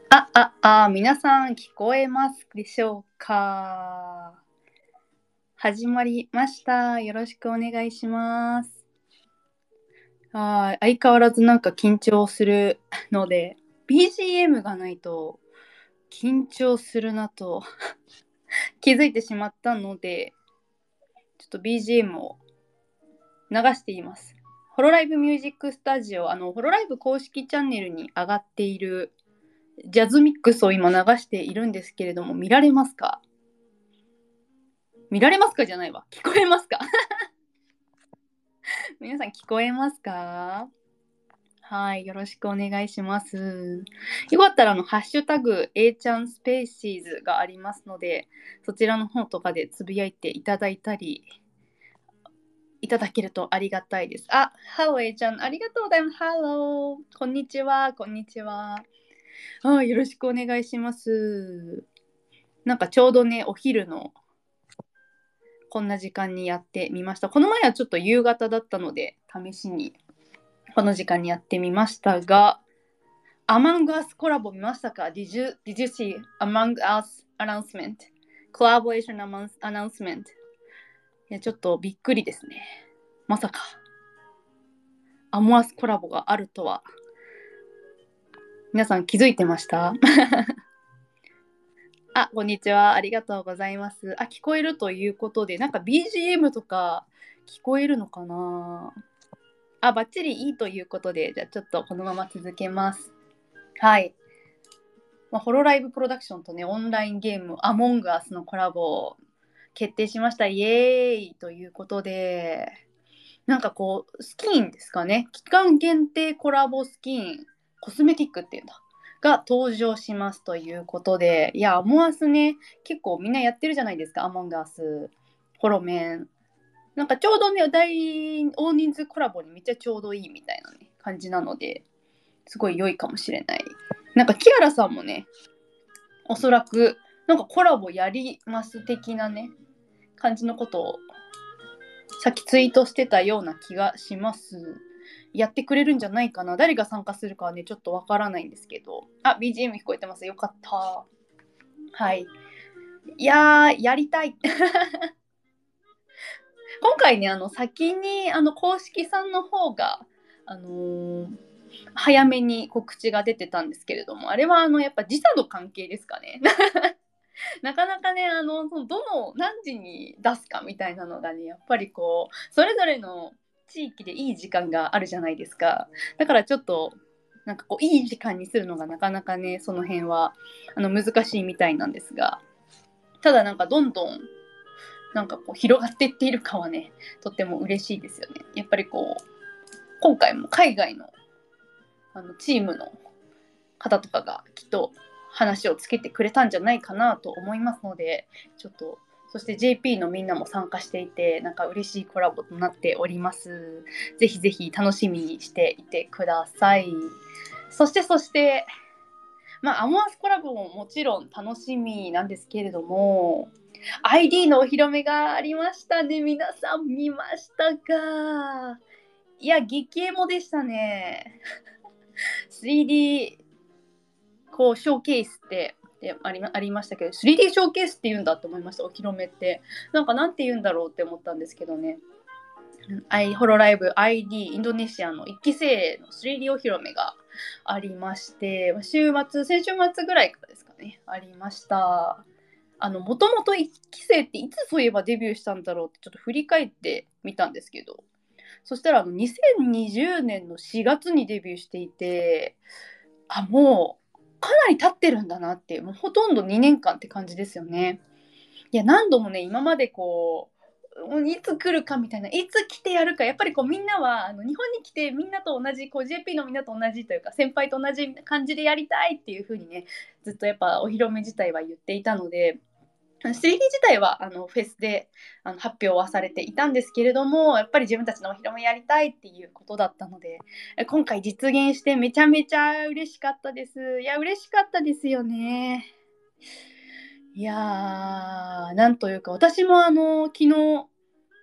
皆さん聞こえますでしょうか？始まりました。よろしくお願いします。相変わらずなんか緊張するので、BGM がないと緊張するなと気づいてしまったので、ちょっと BGM を流しています。ホロライブミュージックスタジオ、ホロライブ公式チャンネルに上がっているジャズミックスを今流しているんですけれども、見られますか？見られますかじゃないわ。聞こえますか？皆さん聞こえますか？はい、よろしくお願いします。よかったらハッシュタグ A ちゃんスペーシーズがありますので、そちらの方とかでつぶやいていただいたり、いただけるとありがたいです。ハロー A ちゃん、ありがとうございます。ハロー、こんにちは、こんにちは。よろしくお願いします。なんかちょうどね、お昼のこんな時間にやってみました。この前はちょっと夕方だったので、試しにこの時間にやってみましたが、Among Us コラボ見ましたか？ did you see Among Us announcement? Collaboration announcement? いや、ちょっとびっくりですね。まさか、Among Us コラボがあるとは。皆さん気づいてました？こんにちは。ありがとうございます。聞こえるということで、なんか BGM とか聞こえるのかな？バッチリいいということで、じゃあちょっとこのまま続けます。はい。ホロライブプロダクションとね、オンラインゲーム、アモンガースのコラボ決定しました。イエーイということで、なんかこう、スキンですかね。期間限定コラボスキン、コスメティックっていうんだ。が登場しますということで、いや、アモアスね、結構みんなやってるじゃないですか、アモンガース、ホロメン。なんかちょうどね、大人数コラボにめっちゃちょうどいいみたいなね、感じなので、すごい良いかもしれない。なんかキアラさんもね、おそらくなんかコラボやります的なね、感じのことをさっきツイートしてたような気がします。やってくれるんじゃないかな。誰が参加するかはね、ちょっとわからないんですけど。BGM 聞こえてます。よかった。はい。いやー、やりたい。今回ね、先に、公式さんの方が、あのー早めに告知が出てたんですけれども、あれはやっぱ時差の関係ですかね。なかなかね、何時に出すかみたいなのがね、やっぱりこう、それぞれの地域でいい時間があるじゃないですか。だからちょっと、なんかこう、いい時間にするのがなかなかね、その辺は、難しいみたいなんですが、ただなんかどんどん、なんかこう、広がっていっているかはね、とっても嬉しいですよね。やっぱりこう、今回も海外の、チームの方とかがきっと話をつけてくれたんじゃないかなと思いますので、ちょっとそして JP のみんなも参加していて、なんか嬉しいコラボとなっております。ぜひぜひ楽しみにしていてください。そして、アモアスコラボももちろん楽しみなんですけれども、ID のお披露目がありましたね。皆さん見ましたか？いや、激エモでしたね。3D こうショーケースってありましたけど、 3D ショーケースって言うんだと思いました。お披露目ってなんて言うんだろうって思ったんですけどね。ホロライブ ID インドネシアの1期生の 3D お披露目がありまして、先週末ぐらいからですかね、ありました。もともと1期生っていつそういえばデビューしたんだろうってちょっと振り返ってみたんですけど、そしたら2020年の4月にデビューしていて、もうかなり経ってるんだなっていう、もうほとんど2年間って感じですよね。いや、何度もね、今までこう、いつ来るかみたいな、いつ来てやるか、やっぱりこうみんなは日本に来てみんなと同じ、こう JP のみんなと同じというか、先輩と同じ感じでやりたいっていう風にね、ずっとやっぱお披露目自体は言っていたので、3D 自体はフェスで発表はされていたんですけれども、やっぱり自分たちのお披露目やりたいっていうことだったので、今回実現してめちゃめちゃ嬉しかったです。いや、嬉しかったですよね。いやー、なんというか、私も昨日、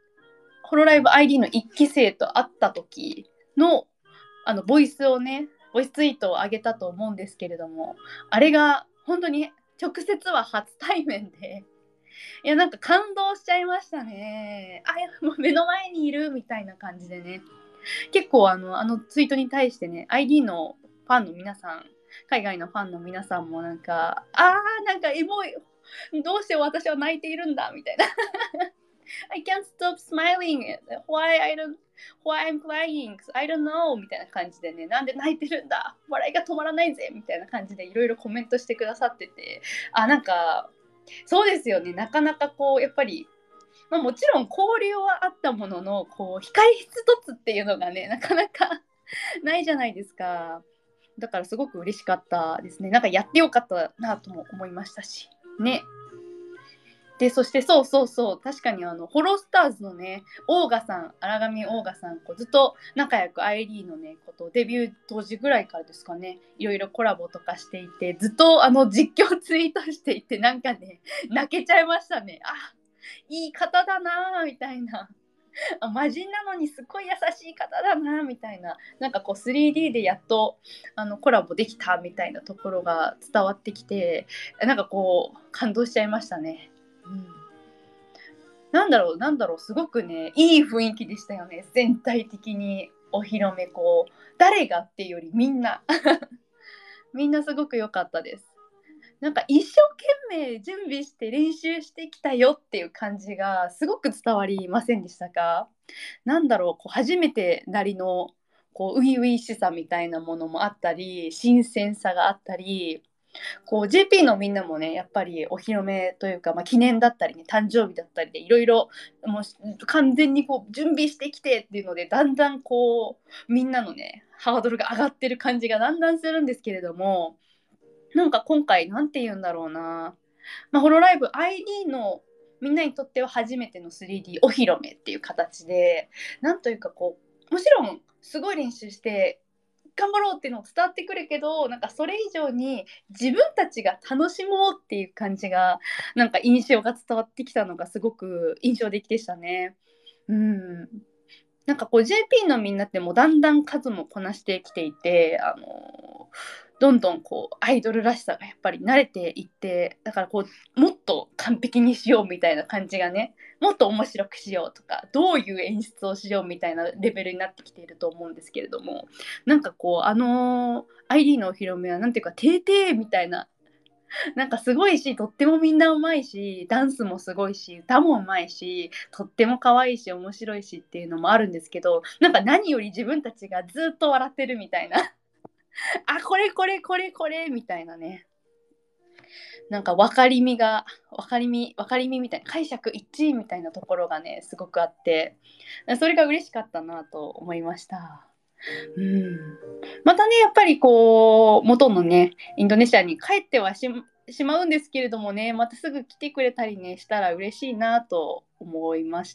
ホロライブ ID の1期生と会った時の、ボイスをね、 ボイスツイートを上げたと思うんですけれども、あれが本当に直接は初対面で、いやなんか感動しちゃいましたね。もう目の前にいるみたいな感じでね。結構あのツイートに対してね、ID のファンの皆さん、海外のファンの皆さんもなんか、なんかエモい、どうして私は泣いているんだみたいな。I can't stop smiling. Why I'm crying? I don't know. みたいな感じでね、なんで泣いてるんだ、笑いが止まらないぜみたいな感じでいろいろコメントしてくださってて、なんか、そうですよね、なかなかこう、やっぱり、もちろん交流はあったものの、こう、控え室突っていうのがね、なかなかないじゃないですか。だからすごく嬉しかったですね。なんかやってよかったなとも思いましたし。ね。で、そしてそうそうそう、確かにホロスターズのね、オーガさん、荒上オーガさん、こうずっと仲良く ID のね、ことデビュー当時ぐらいからですかね、いろいろコラボとかしていて、ずっと実況ツイートしていて、なんかね、泣けちゃいましたね。いい方だなみたいな。魔人なのにすごい優しい方だなみたいな、なんかこう 3D でやっとコラボできたみたいなところが伝わってきて、なんかこう感動しちゃいましたね。なんだろう、すごくね、いい雰囲気でしたよね、全体的に。お披露目、こう、誰がっていうよりみんな、みんなすごく良かったです。なんか一生懸命準備して練習してきたよっていう感じがすごく伝わりませんでしたか？なんだろう、こう初めてなりの、こう、初々しさみたいなものもあったり、新鮮さがあったり、こう JP のみんなもね、やっぱりお披露目というか、記念だったりね、誕生日だったりでいろいろもう完全にこう準備してきてっていうので、だんだんこうみんなのねハードルが上がってる感じがだんだんするんですけれども、なんか今回なんて言うんだろうな、ホロライブ ID のみんなにとっては初めての 3D お披露目っていう形で、なんというかこう、もちろんすごい練習して頑張ろうっていうのを伝わってくるけど、なんかそれ以上に自分たちが楽しもうっていう感じが、なんか印象が伝わってきたのがすごく印象的でしたね。うん。なんかこう JP のみんなってもうだんだん数もこなしてきていて、どんどんこうアイドルらしさがやっぱり慣れていって、だからこうもっと完璧にしようみたいな感じがね、もっと面白くしようとか、どういう演出をしようみたいなレベルになってきていると思うんですけれども、なんかこうID のお披露目はなんていうか、てーてーみたいな、なんかすごいし、とってもみんなうまいし、ダンスもすごいし、歌もうまいし、とっても可愛いし面白いしっていうのもあるんですけど、なんか何より自分たちがずっと笑ってるみたいなこれこれこれこれみたいなね、なんか分かりみみたいな、解釈一致みたいなところがねすごくあって、それが嬉しかったなと思いました。うん、またねやっぱりこう元のねインドネシアに帰ってはしまうんですけれどもね、またすぐ来てくれたりねしたら嬉しいなと思いました。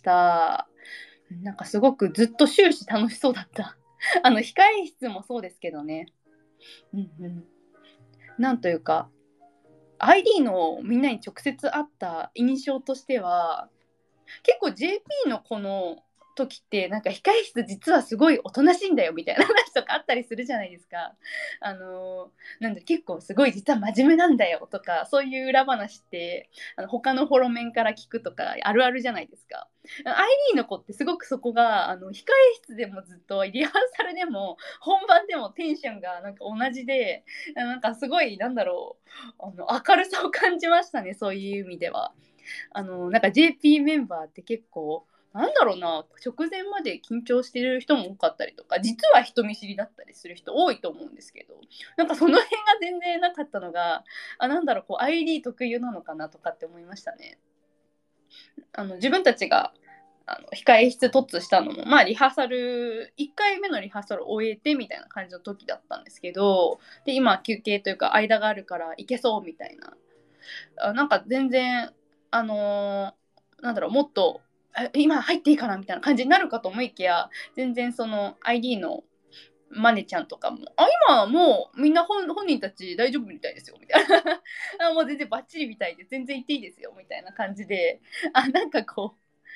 なんかすごくずっと終始楽しそうだった。控え室もそうですけどね。うんうん。なんというか ID のみんなに直接会った印象としては、結構 JP のこの時ってなんか控え室実はすごいおとなしいんだよみたいな話とかあったりするじゃないですか。なんだ結構すごい実は真面目なんだよとか、そういう裏話って他のホロメンから聞くとかあるあるじゃないですか。ID の子ってすごくそこが控え室でもずっとリハーサルでも本番でもテンションがなんか同じで、なんかすごいなんだろう、明るさを感じましたね、そういう意味では。なんか JP メンバーって結構なんだろうな、直前まで緊張してる人も多かったりとか、実は人見知りだったりする人多いと思うんですけど、なんかその辺が全然なかったのが、なんだろう、こう ID 特有なのかなとかって思いましたね。自分たちが控え室突したのも、リハーサル、1回目のリハーサルを終えてみたいな感じの時だったんですけど、で、今休憩というか間があるから行けそうみたいな。なんか全然、なんだろう、もっと、今入っていいかなみたいな感じになるかと思いきや、全然その ID のマネちゃんとかも、今はもうみんな本人たち大丈夫みたいですよ、みたいな。もう全然バッチリみたいで、全然行っていいですよ、みたいな感じで、なんかこう、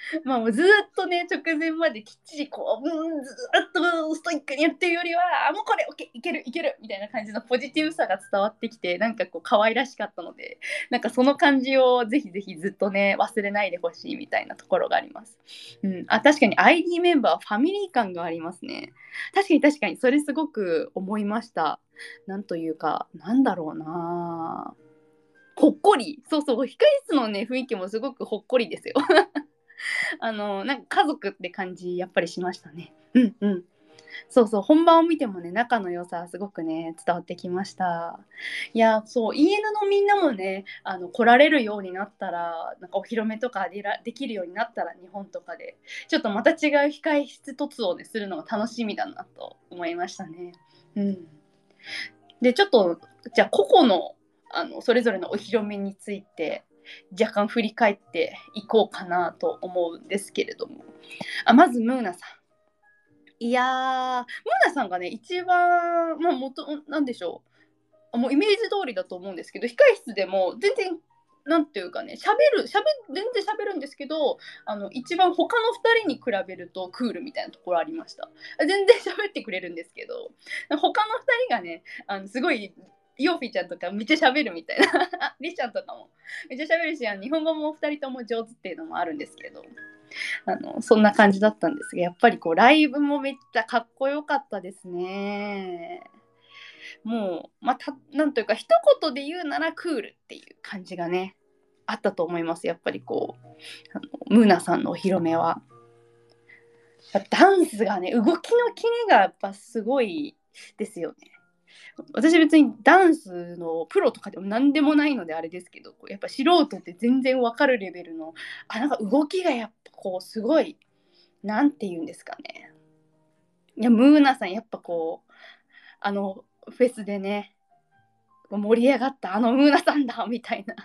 まあもうずっとね、直前まできっちりこう、ずっとストイックにやってるよりは、もうこれ OK、いけるいけるみたいな感じのポジティブさが伝わってきて、なんかこう可愛らしかったので、なんかその感じをぜひぜひずっとね、忘れないでほしいみたいなところがあります。うん、確かに ID メンバーはファミリー感がありますね。確かに確かに、それすごく思いました。なんというか、なんだろうな。ほっこり。そうそう、控室のね、雰囲気もすごくほっこりですよ。なんか家族って感じやっぱりしましたね。うんうん。そうそう、本番を見てもね、仲の良さすごくね、伝わってきました。いや、そう、EN のみんなもね、来られるようになったら、なんかお披露目とかできるようになったら、日本とかで、ちょっとまた違う控室突をね、するのが楽しみだなと思いましたね。うん。で、ちょっと、じゃあ、個々の、それぞれのお披露目について、若干振り返っていこうかなと思うんですけれども。まず、ムーナさん。いやー、ムーナさんがね、一番、まあ、なんでしょう。もうイメージ通りだと思うんですけど、控室でも全然、なんていうかね、全然喋るんですけど、一番他の2人に比べるとクールみたいなところありました。全然喋ってくれるんですけど、他の2人がね、すごい、ヨーフィーちゃんとかめっちゃ喋るみたいな。リちゃんとかもめっちゃ喋るし、日本語も2人とも上手っていうのもあるんですけど、そんな感じだったんですが、やっぱりこうライブもめっちゃかっこよかったですね。もう、なんというか、一言で言うならクールっていう感じがね、あったと思います。やっぱりこう、ムーナさんのお披露目は。ダンスがね、動きのキレがやっぱすごいですよね。私別にダンスのプロとかでも何でもないのであれですけど、やっぱ素人って全然わかるレベルの、なんか動きがやっぱこうすごい、なんて言うんですかね。いや、ムーナさんやっぱこう、フェスでね、盛り上がったムーナさんだみたいな、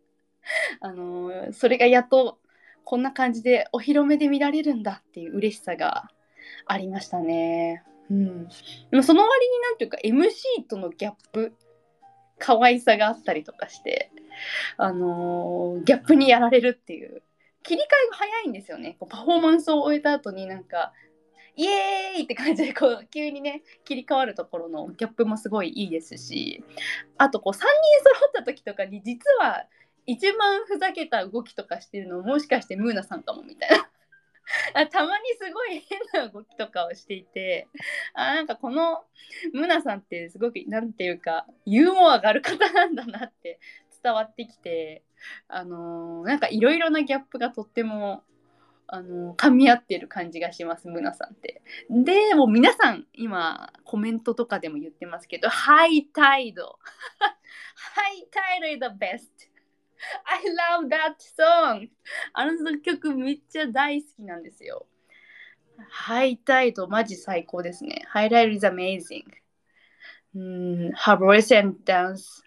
それがやっとこんな感じでお披露目で見られるんだっていう嬉しさがありましたね。うん、でもその割になんていうか MC とのギャップ、可愛さがあったりとかして、ギャップにやられるっていう切り替えが早いんですよね。こうパフォーマンスを終えた後になんかイエーイって感じでこう急にね切り替わるところのギャップもすごいいいですし、あとこう3人揃った時とかに実は一番ふざけた動きとかしてるのもしかしてムーナさんかもみたいな。たまにすごい変な動きとかをしていて、なんかこのムーナさんってすごくなんていうかユーモアがある方なんだなって伝わってきて、なんかいろいろなギャップがとっても噛み合ってる感じがします、ムナさんって。でもう皆さん今コメントとかでも言ってますけど、ハイタイド。ハイタイド is the best. I love that song. あの曲めっちゃ大好きなんですよ。ハイタイドマジ最高ですね。ハイタイド is amazing. Her voice and dance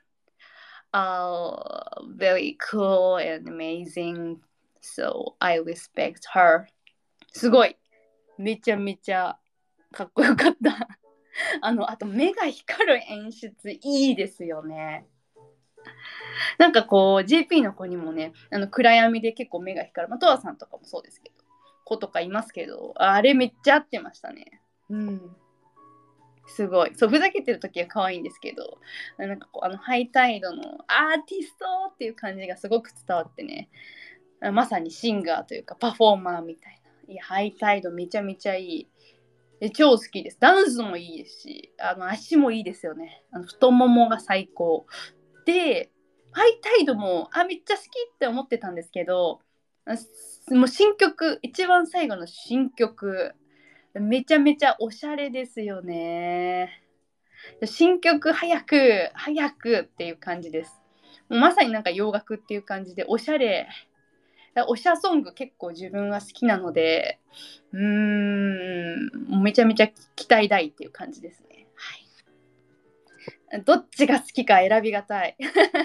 are very cool and amazing. So I respect her. すごい。めちゃめちゃかっこよかった。あと目が光る演出いいですよね。なんかこう JP の子にもね、暗闇で結構目が光る、トアさんとかもそうですけど、子とかいますけど、あれめっちゃ合ってましたね。うん。すごい。そう、ふざけてる時は可愛いんですけど、なんかこうハイタイドのアーティストっていう感じがすごく伝わってね、まさにシンガーというかパフォーマーみたいな。いや、ハイタイドめちゃめちゃいい。超好きです。ダンスもいいですし、足もいいですよね。太ももが最高。で、ハイタイドも、めっちゃ好きって思ってたんですけど、もう新曲、一番最後の新曲、めちゃめちゃおしゃれですよね。新曲早く、早くっていう感じです。もうまさになんか洋楽っていう感じで、おしゃれ。おしゃソング結構自分は好きなので、めちゃめちゃ期待大っていう感じですね。はい。どっちが好きか選びがたい。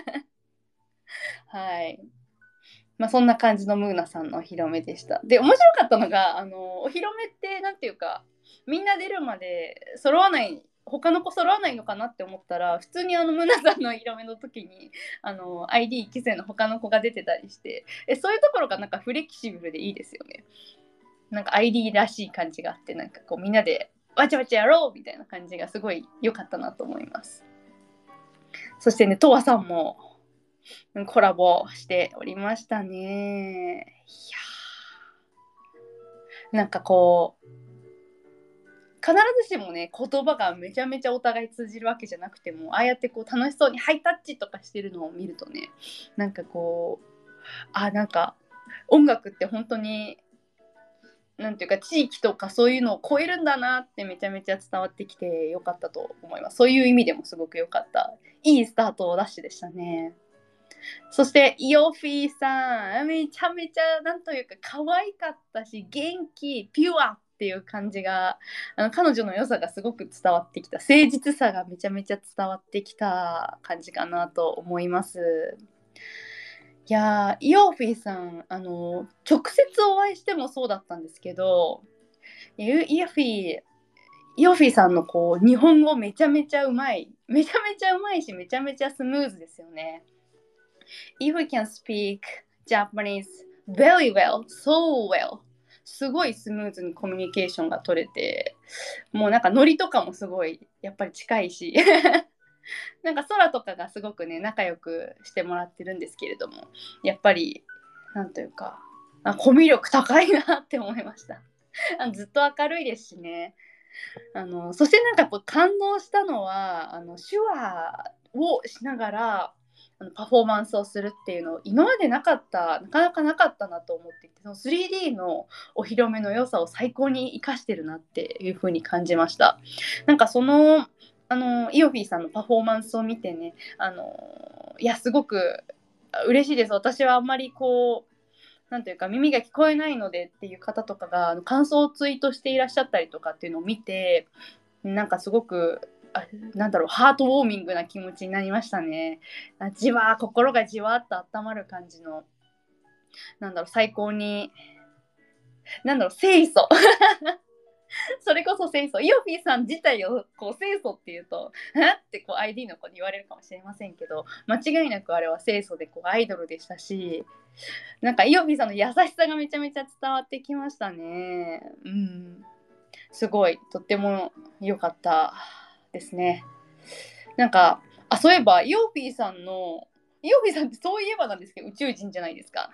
はい。まあそんな感じのムーナさんのお披露目でした。で、面白かったのが、お披露目ってなんていうか、みんな出るまで揃わない他の子揃わないのかなって思ったら、普通にムナさんの色目の時にID 期生の他の子が出てたりして、そういうところがなんかフレキシブルでいいですよね。なんか ID らしい感じがあって、なんかこうみんなでわちゃわちゃやろうみたいな感じがすごい良かったなと思います。そしてね、とわさんもコラボしておりましたね。いやなんかこう必ずしもね言葉がめちゃめちゃお互い通じるわけじゃなくても、ああやってこう楽しそうにハイタッチとかしてるのを見るとね、なんかこうなんか音楽って本当になんていうか地域とかそういうのを超えるんだなってめちゃめちゃ伝わってきてよかったと思います。そういう意味でもすごくよかった、いいスタートダッシュでしたね。そしてイオフィーさん、めちゃめちゃなんというか可愛かったし、元気ピュアっていう感じが彼女の良さがすごく伝わってきた、誠実さがめちゃめちゃ伝わってきた感じかなと思います。いやイオフィーさん直接お会いしてもそうだったんですけど、イオフィーさんのこう日本語めちゃめちゃうまい、めちゃめちゃうまいし、めちゃめちゃスムーズですよね。If we can speak Japanese very well, so well. すごいスムーズにコミュニケーションが取れて、もうなんかノリとかもすごいやっぱり近いしなんか空とかがすごくね仲良くしてもらってるんですけれども、やっぱりなんというかコミュ力高いなって思いましたずっと明るいですしね。そしてなんかこう感動したのは手話をしながらパフォーマンスをするっていうのを今までなかった、なかなかなかったなと思っていて、その 3D のお披露目の良さを最高に生かしてるなっていう風に感じました。なんかそのイオフィーさんのパフォーマンスを見てね、いやすごく嬉しいです。私はあんまりこうなんというか耳が聞こえないのでっていう方とかが感想をツイートしていらっしゃったりとかっていうのを見て、なんかすごくなんだろう、ハートウォーミングな気持ちになりましたね。心がじわっと温まる感じの、なんだろう、最高になんだろう、清楚それこそ清楚。イオフィーさん自体をこう清楚っていうとってこう ID の子に言われるかもしれませんけど、間違いなくあれは清楚でこうアイドルでしたし、なんかイオフィーさんの優しさがめちゃめちゃ伝わってきましたね。すごいとっても良かったですね。なんかそういえばイオフィーさんってそういえばなんですけど宇宙人じゃないですか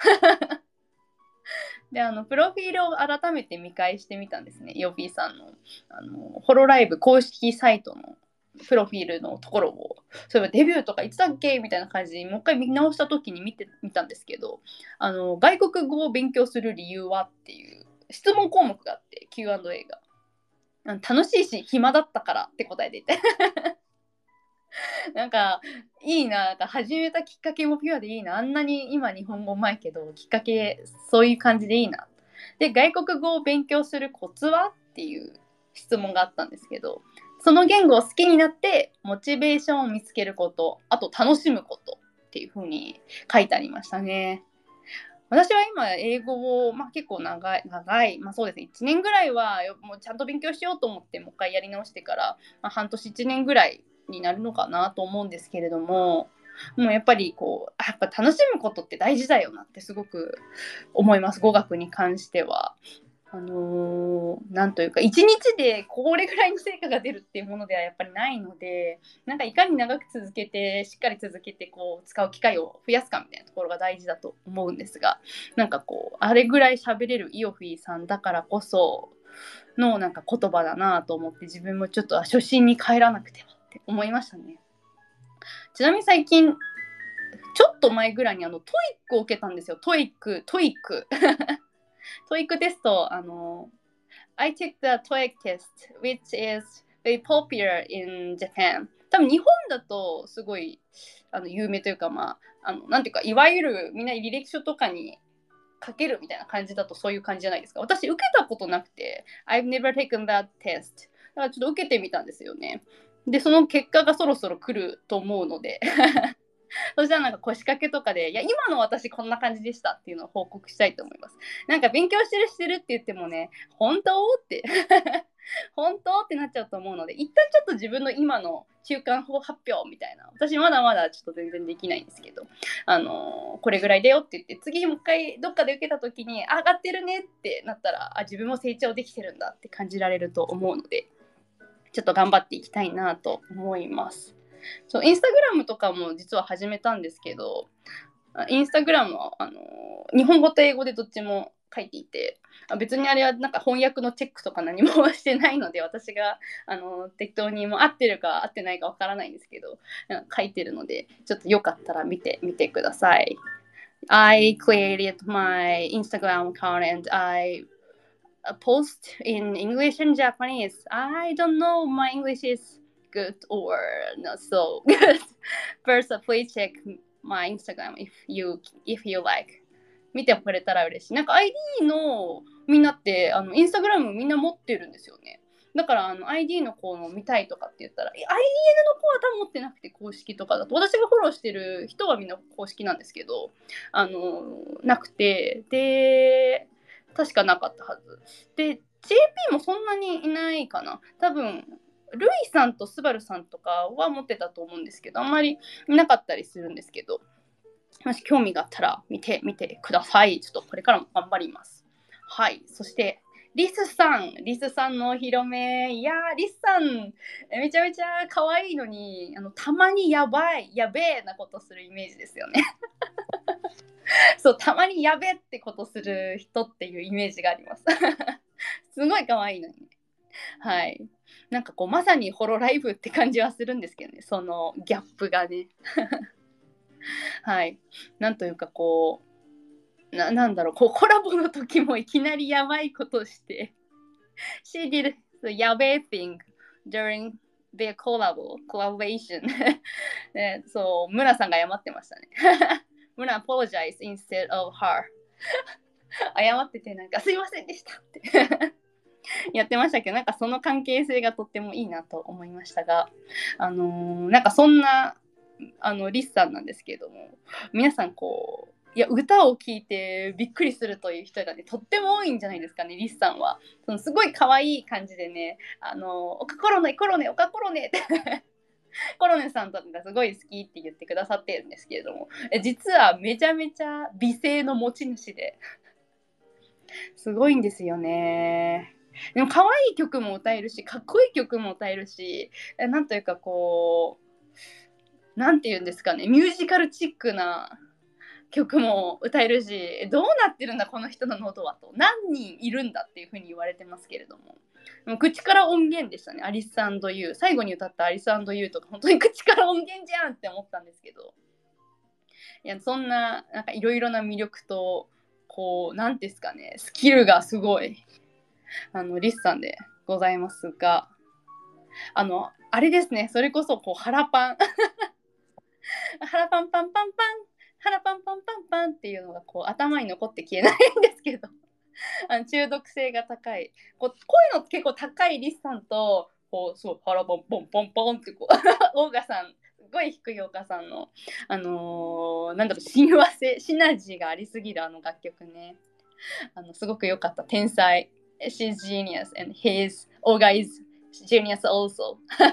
でプロフィールを改めて見返してみたんですね。イオフィーさんのホロライブ公式サイトのプロフィールのところを、そういえばデビューとかいつだっけみたいな感じでもう一回見直した時に見てみたんですけど、外国語を勉強する理由はっていう質問項目があって、 Q&A が楽しいし暇だったからって答えていてなんかいいな、なんか始めたきっかけもピュアでいいな、あんなに今日本語うまいけどきっかけそういう感じでいいな。で外国語を勉強するコツはっていう質問があったんですけど、その言語を好きになってモチベーションを見つけること、あと楽しむことっていう風に書いてありましたね。私は今英語を、結構長い、そうですね、1年ぐらいはもうちゃんと勉強しようと思ってもう一回やり直してから、半年1年ぐらいになるのかなと思うんですけれども、もうやっぱりやっぱ楽しむことって大事だよなってすごく思います。語学に関しては。なんというか一日でこれぐらいの成果が出るっていうものではやっぱりないので、なんかいかに長く続けてしっかり続けて使う機会を増やすかみたいなところが大事だと思うんですが、なんかあれぐらい喋れるイオフィーさんだからこそのなんか言葉だなと思って、自分もちょっと初心に帰らなくてはって思いましたね。ちなみに最近ちょっと前ぐらいにトイックを受けたんですよ。トイックトイックテストI took the TOEIC test, which is very popular in Japan. 多分日本だとすごい有名というか、なんていうか、いわゆるみんな履歴書とかに書けるみたいな感じだとそういう感じじゃないですか。私受けたことなくて I've never taken that test. だからちょっと受けてみたんですよね。でその結果がそろそろ来ると思うのでそしたらなんか腰掛けとかで、いや今の私こんな感じでしたっていうのを報告したいと思います。なんか勉強してるって言ってもね、本当って本当ってなっちゃうと思うので、一旦ちょっと自分の今の中間発表みたいな、私まだまだちょっと全然できないんですけど、これぐらいだよって言って、次もう一回どっかで受けた時に上がってるねってなったら、自分も成長できてるんだって感じられると思うので、ちょっと頑張っていきたいなと思います。そう、インスタグラムとかも実は始めたんですけど、インスタグラムは日本語と英語でどっちも書いていて、別にあれはなんか翻訳のチェックとか何もしてないので、私が適当にもう合ってるか合ってないかわからないんですけど、書いてるので、ちょっとよかったら見てみてください。I created my Instagram account and I post in English and Japanese. I don't know my English is good or not so good. First, please check my Instagram if you like. 見てくれたら嬉しい。なんか ID のみんなってインスタグラムみんな持ってるんですよね。だからID の子の見たいとかって言ったら、IDN の子は多分持ってなくて公式とかだと、私がフォローしてる人はみんな公式なんですけど、なくて、で、確かなかったはず。で、JP もそんなにいないかな。多分、ルイさんとスバルさんとかは持ってたと思うんですけど、あんまりいなかったりするんですけど、もし興味があったら見てみてください。ちょっとこれからも頑張ります。はい。そして、リスさんのお披露目。いやー、リスさん、めちゃめちゃ可愛いのに、たまにやべえなことするイメージですよね。そう、たまにやべえってことする人っていうイメージがあります。すごい可愛いのにね。はい。なんかこう、まさにホロライブって感じはするんですけどね、そのギャップがね。はい。なんというかこう、なんだろう、こうコラボの時もいきなりやばいことして、She did the やべえ thing during their collaboration で、そう、村さんが謝ってましたね。村 apologize instead of her 謝ってて、なんかすいませんでしたってやってましたけど、なんかその関係性がとってもいいなと思いましたが、なんかそんなリスさんなんですけれども、皆さんこう、いや歌を聴いてびっくりするという人がねとっても多いんじゃないですかね。リスさんはそのすごい可愛い感じでね、おかコロネコロネおかコロネってコロネさんとかがすごい好きって言ってくださってるんですけれども、実はめちゃめちゃ美声の持ち主ですごいんですよね。でも可愛い曲も歌えるし、かっこいい曲も歌えるし、なんというかこう、なんて言うんですかね、ミュージカルチックな曲も歌えるし、どうなってるんだこの人の喉はと、何人いるんだっていう風に言われてますけれども、もう口から音源でしたね。アリス&ユー、最後に歌ったアリス&ユーとか本当に口から音源じゃんって思ったんですけど、いやそんななんかいろいろな魅力とこうなんですかね、スキルがすごいリスさんでございますが、あれですね、それこそこう腹パン腹パンパンパンパン腹パンパンパンパンっていうのがこう頭に残って消えないんですけど中毒性が高いこう声の結構高いリスさんとこうそう腹パンポンポンポンってこうオーガさんすごい低いオーガさんのなんだろう親和性シナジーがありすぎる楽曲ね、すごく良かった。天才 She's genius and his Olga is genius also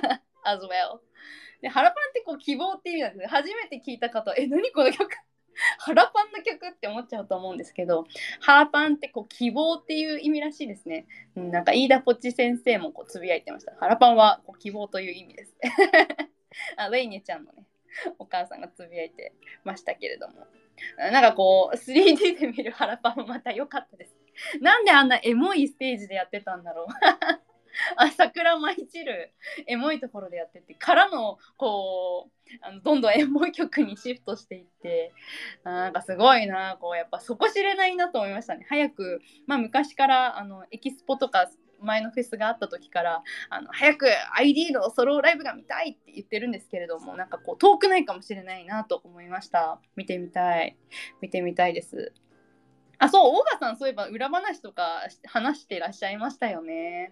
as well で腹パンってこう希望っていう意味なんですね。初めて聞いた方は何この曲腹パンの曲って思っちゃうと思うんですけど、腹パンってこう希望っていう意味らしいですね。なんか飯田ポチ先生もこうつぶやいてました。腹パンはこう希望という意味ですレイネちゃんのねお母さんがつぶやいてましたけれども、なんかこう 3D で見る腹パンもまた良かったです。なんであんなエモいステージでやってたんだろう桜舞い散るエモいところでやっててからのこうどんどんエモい曲にシフトしていって、なんかすごいな、こうやっぱ底知れないなと思いましたね。早く、昔からエキスポとか前のフェスがあった時から早く ID のソロライブが見たいって言ってるんですけれども、なんかこう遠くないかもしれないなと思いました。見てみたいです。そう、オーガさんそういえば裏話とか話してらっしゃいましたよね。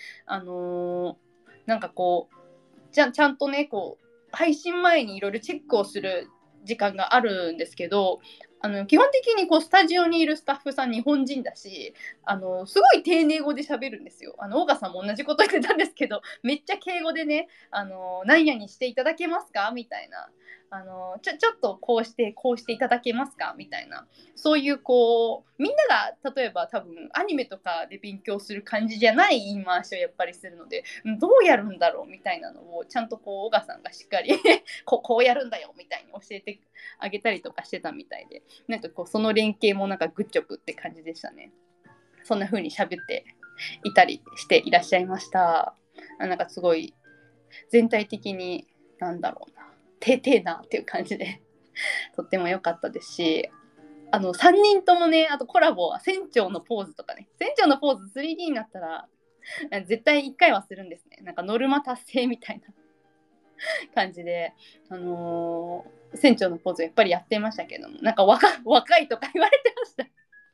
なんかこうちゃんとねこう配信前にいろいろチェックをする時間があるんですけど、 基本的にこうスタジオにいるスタッフさん日本人だし、すごい丁寧語で喋るんですよ。オーガさんも同じこと言ってたんですけど、めっちゃ敬語でね、何々していただけますかみたいな。ちょっとこうしていただけますかみたいな。そういうこうみんなが例えば多分アニメとかで勉強する感じじゃない言い回しをやっぱりするので、どうやるんだろうみたいなのをちゃんとこう小賀さんがしっかりこうやるんだよみたいに教えてあげたりとかしてたみたいで、なんかこうその連携もなんかグッジョブって感じでしたね。そんな風に喋っていたりしていらっしゃいました。なんかすごい全体的になんだろうな、丁寧なっていう感じでとっても良かったですし、3人ともね、あとコラボは船長のポーズとかね、船長のポーズ 3D になったら絶対1回はするんですね。なんかノルマ達成みたいな感じで、船長のポーズやっぱりやってましたけども、なんか若いとか言われてました。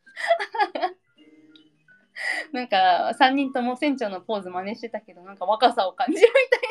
なんか3人とも船長のポーズ真似してたけど、なんか若さを感じる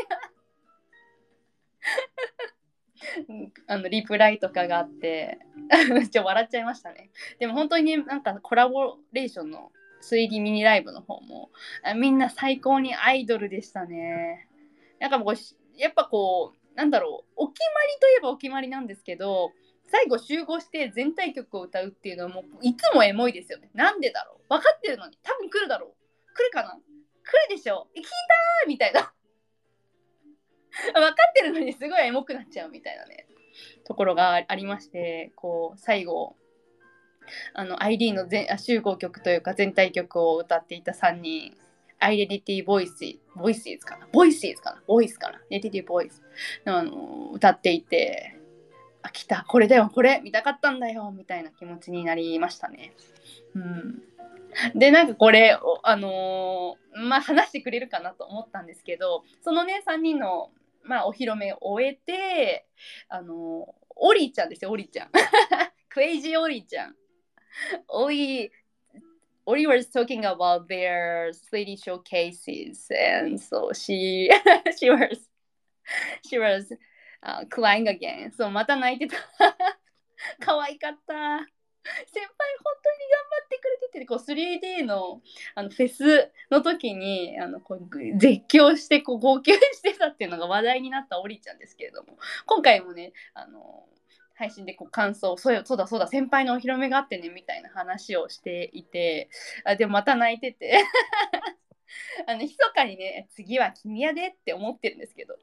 みたいなリプライとかがあってちょっと笑っちゃいましたね。でも本当にね、なんかコラボレーションの 3D ミニライブの方もみんな最高にアイドルでしたね。なんかもうやっぱこうなんだろう、お決まりといえばお決まりなんですけど、最後集合して全体曲を歌うっていうのはもういつもエモいですよね。なんでだろう、分かってるのに多分来るだろう、来るかな、来るでしょ、聞いたーみたいな分かってるのにすごいエモくなっちゃうみたいなねところがありまして、こう最後ID の集合曲というか全体曲を歌っていた3人、アイデンティティボイスかな、ボイスかな、アイデンティティボイス歌っていて、来た、これだよ、これ見たかったんだよみたいな気持ちになりましたね。でなんかこれまあ話してくれるかなと思ったんですけど、そのね3人のお披露目を終えて、オリーちゃんですよ、オリーちゃんクレイジーオリーちゃん、Oli was talking about their 3D showcases, and so she she was she was crying again. そうまた泣いてた可愛かった。先輩本当に頑張ってくれてて、こう 3D のフェスの時にこう絶叫してこう号泣してたっていうのが話題になったオリちゃんですけれども、今回もね配信でこう感想、そうだ先輩のお披露目があってねみたいな話をしていて、でもまた泣いてて密かにね次は君やでって思ってるんですけど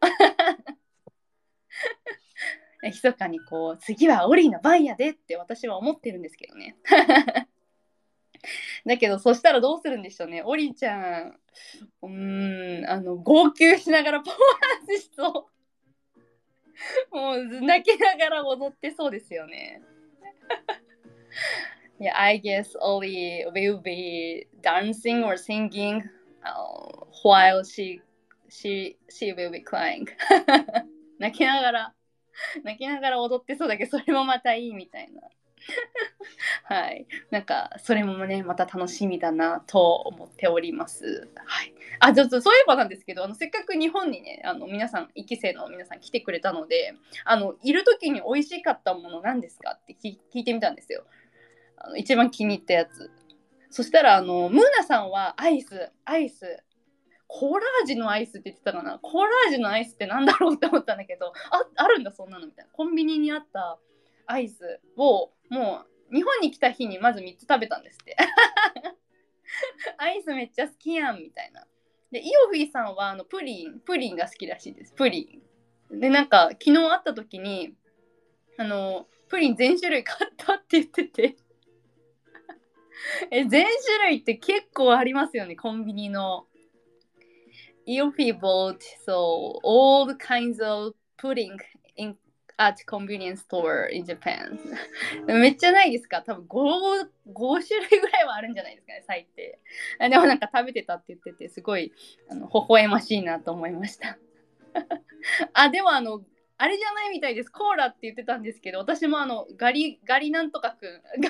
密かにこう次はオリーの番やでって私は思ってるんですけどねだけどそしたらどうするんでしょうね、オリーちゃん号泣しながらパフォーマンスしそうもう泣きながら踊ってそうですよねYeah, I guess Oli will be dancing or singing while she will be crying 泣きながら踊ってそうだけど、それもまたいいみたいなはい、なんかそれもねまた楽しみだなと思っております。はい、ちょっとそういえばなんですけど、せっかく日本にね皆さん1期生の皆さん来てくれたので、いる時に美味しかったもの何ですかって聞いてみたんですよ。一番気に入ったやつ。そしたらムーナさんはアイスコーラ味のアイスって言ってたかな。コーラ味のアイスってなんだろうって思ったんだけど、あるんだそんなのみたいな。コンビニにあったアイスをもう日本に来た日にまず3つ食べたんですってアイスめっちゃ好きやんみたいな。でイオフィーさんはプリンが好きらしいです。プリンで、なんか昨日会った時にプリン全種類買ったって言ってて全種類って結構ありますよね、コンビニの。Eofy bought so all the kinds of pudding in at convenience store in Japan めっちゃないですか、多分 5種類ぐらいはあるんじゃないですかね最低。でもなんか食べてたって言ってて、すごい微笑ましいなと思いましたでもあれじゃないみたいです。コーラって言ってたんですけど、私もガリなんとかくん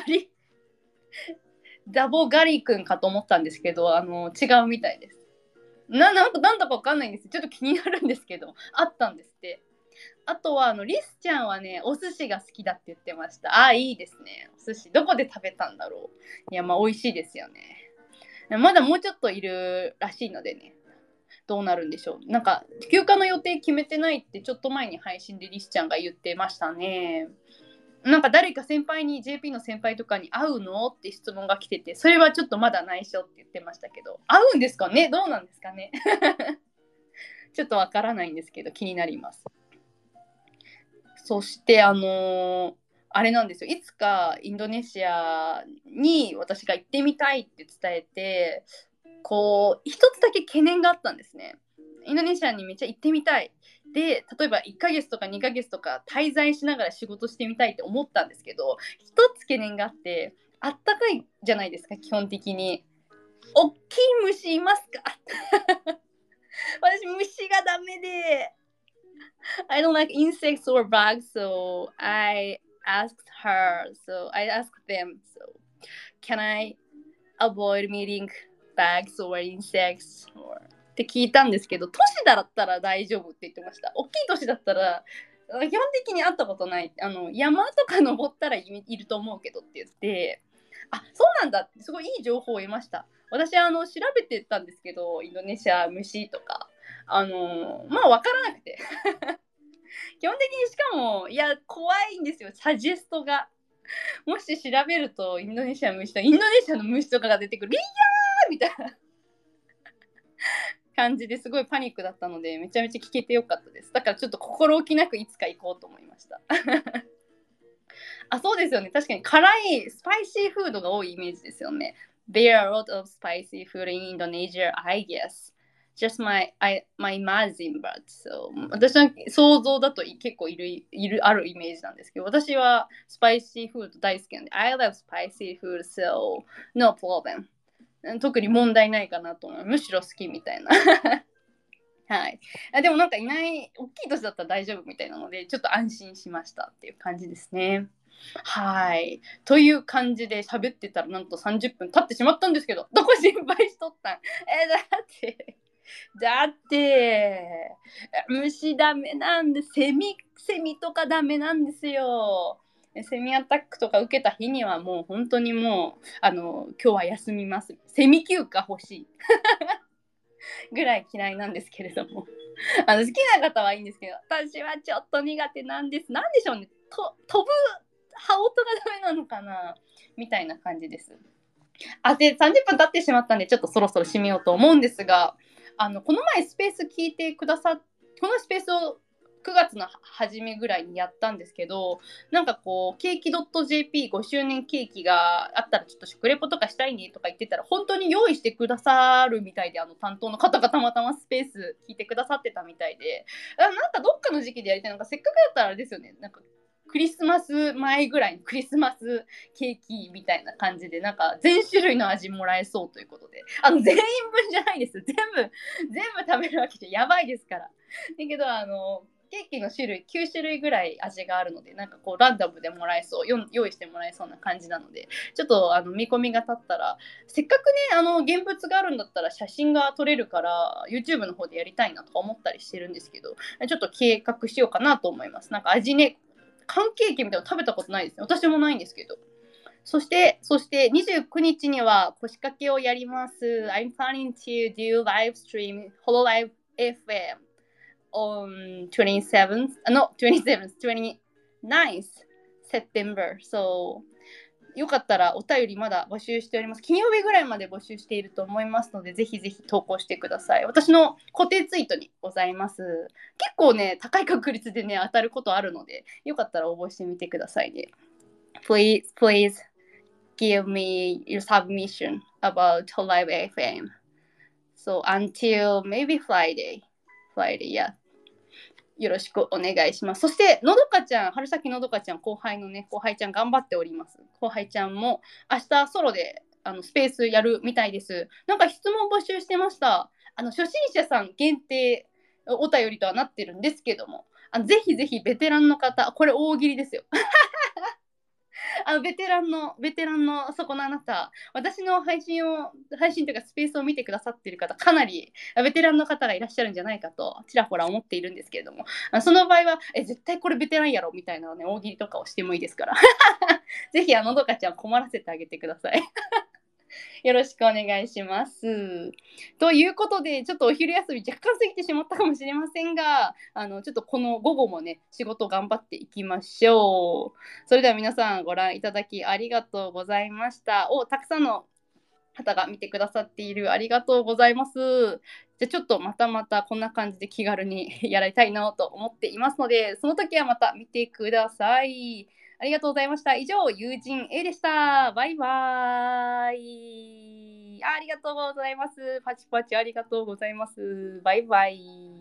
ダボガリくんかと思ったんですけど、違うみたいです。なんだかわかんないんです。ちょっと気になるんですけど、あったんですって。 あとはリスちゃんはね、お寿司が好きだって言ってました。あ、いいですね。お寿司どこで食べたんだろう。いや、まあ美味しいですよね。まだもうちょっといるらしいのでね、どうなるんでしょう。なんか休暇の予定決めてないってちょっと前に配信でリスちゃんが言ってましたね。なんか誰か先輩に JP の先輩とかに会うのって質問が来てて、それはちょっとまだ内緒って言ってましたけど、会うんですかね、どうなんですかね。ちょっとわからないんですけど気になります。そしてあれなんですよ、いつかインドネシアに私が行ってみたいって伝えて、こう一つだけ懸念があったんですね。インドネシアにめっちゃ行ってみたい。で、例えば1ヶ月とか2ヶ月とか滞在しながら仕事してみたいって思ったんですけど、一つ懸念があって、あったかいじゃないですか、基本的に。大きい虫いますか？私、虫がダメで。I don't like insects or bugs, so I asked her, so I asked them, so can I avoid meeting bugs or insects or って聞いたんですけど、都市だったら大丈夫って言ってました。大きい都市だったら基本的に会ったことない。山とか登ったらいると思うけどって言って、あ、そうなんだって、すごいいい情報を得ました。私調べてたんですけど、インドネシア虫とかまあ分からなくて基本的に、しかもいや怖いんですよ、サジェストが。もし調べるとインドネシアの虫とかが出てくる、リヤーみたいな感じですごいパニックだったので、めちゃめちゃ聞けてよかったです。だからちょっと心置きなくいつか行こうと思いました。あ、そうですよね。確かに辛いスパイシーフードが多いイメージですよね。There are a lot of spicy food in Indonesia, I guess. Just my imagine, but so 私の想像だと結構あるイメージなんですけど、私はスパイシーフード大好きなんで、I love spicy food, so no problem. 特に問題ないかなと思う。むしろ好きみたいな。はい。でもなんかいない、大きい年だったら大丈夫みたいなので、ちょっと安心しましたっていう感じですね。はい。という感じで喋ってたらなんと30分経ってしまったんですけど、どこ心配しとったん？だって、虫ダメなんで、セミとかダメなんですよ。セミアタックとか受けた日にはもう本当にもう、今日は休みます。セミ休暇欲しい。ぐらい嫌いなんですけれども。好きな方はいいんですけど、私はちょっと苦手なんです。なんでしょうね。飛ぶ羽音がダメなのかなみたいな感じです。で、30分経ってしまったんで、ちょっとそろそろ締めようと思うんですが、この前スペース聞いてくださっこのスペースを9月の初めぐらいにやったんですけど、なんかこう、ケーキ .jp5 周年ケーキがあったらちょっと食レポとかしたいねとか言ってたら、本当に用意してくださるみたいで、担当の方がたまたまスペース聞いてくださってたみたいで、なんかどっかの時期でやりたい。なんかせっかくだったらあれですよね、なんかクリスマス前ぐらいのクリスマスケーキみたいな感じで、なんか全種類の味もらえそうということで、全員分じゃないです。全部食べるわけじゃやばいですから。だけどケーキの種類9種類ぐらい味があるので、なんかこうランダムでもらえそう、用意してもらえそうな感じなので、ちょっと見込みが立ったら、せっかくね現物があるんだったら写真が撮れるから YouTube の方でやりたいなとか思ったりしてるんですけど、ちょっと計画しようかなと思います。なんか味ね、パンケーキみたいなの食べたことないですね。私もないんですけど。そして29日には腰掛けをやります。I'm planning to do live stream Hololive FM on 27th, no, 27th, 29th September. So, よかったらお便りまだ募集しております。金曜日ぐらいまで募集していると思いますので、ぜひぜひ投稿してください。私の固定ツイートにございます。結構ね、高い確率でね、当たることあるので、よかったら応募してみてくださいね。Please give me your submission about Live FM. So until maybe Friday, yeah. よろしくお願いします。そして、のどかちゃん、春先のどかちゃん、後輩ちゃん頑張っております。後輩ちゃんも明日ソロでスペースやるみたいです。なんか質問募集してました。初心者さん限定お便りとはなってるんですけども、ぜひぜひベテランの方、これ大喜利ですよ。 ベテランのそこのあなた、私の配信というかスペースを見てくださっている方、かなりベテランの方がいらっしゃるんじゃないかと、ちらほら思っているんですけれども、その場合は、絶対これベテランやろみたいなね、大喜利とかをしてもいいですから。ぜひ、のどかちゃん困らせてあげてください。よろしくお願いします。ということで、ちょっとお昼休み若干過ぎてしまったかもしれませんが、ちょっとこの午後もね、仕事頑張っていきましょう。それでは皆さんご覧いただきありがとうございました。たくさんの方が見てくださっている。ありがとうございます。じゃあちょっとまたこんな感じで気軽にやりたいなと思っていますので、その時はまた見てください。ありがとうございました。以上、友人 A でした。バイバーイ。ありがとうございます。パチパチありがとうございます。バイバイ。